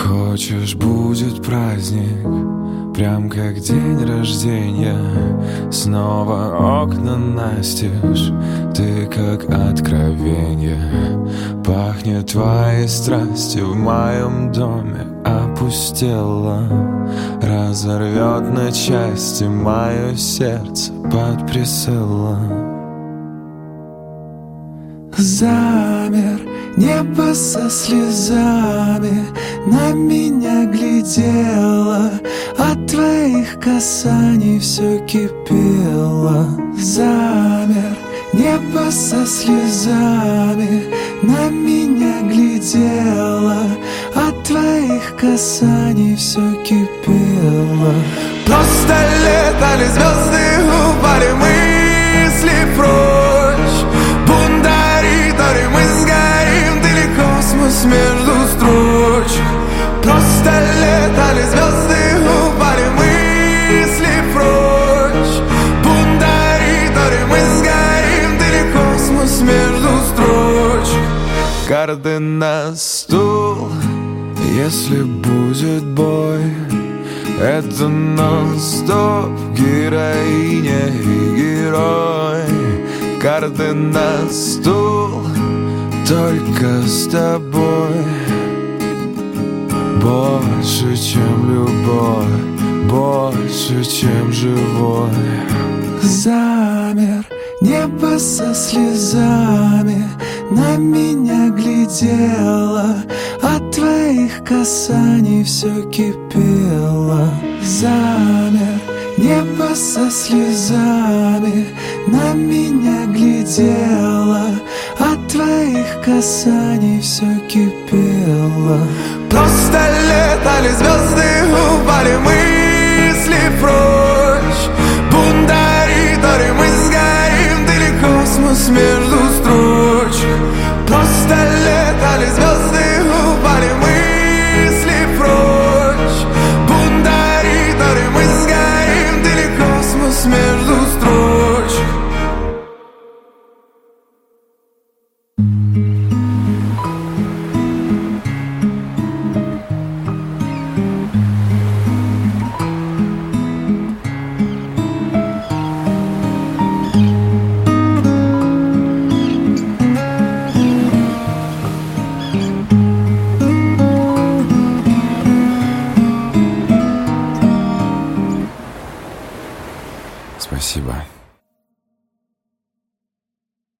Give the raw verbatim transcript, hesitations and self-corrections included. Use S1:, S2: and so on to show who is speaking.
S1: Хочешь, будет праздник, прям как день рождения. Снова окна настежь, ты как откровенье. Пахнет твоей страстью в моем доме опустела. Разорвет на части мое сердце под прицелом. Замер, небо со слезами на меня глядело. От твоих касаний все кипело. Замер, небо со слезами на меня глядело. От твоих касаний все кипело. Просто летали звезды, упали мысли прочь. Бундари, мы сгорим, ты ли космос между строчек. Просто летали звезды, упали мысли прочь. Бундари, мы сгорим, ты ли космос между строчек. Карты на стул, если будет бой, это нон-стоп, героиня и герой. Карты на стул, только с тобой. Больше, чем любовь, больше, чем живой. Замер, небо со слезами на меня глядело. От твоих касаний все кипело. Замер, небо со слезами на меня глядело. От твоих касаний все кипело. Просто летали звезды, упали мысли прочь. Бундари, мы сгорим, ты ли космос между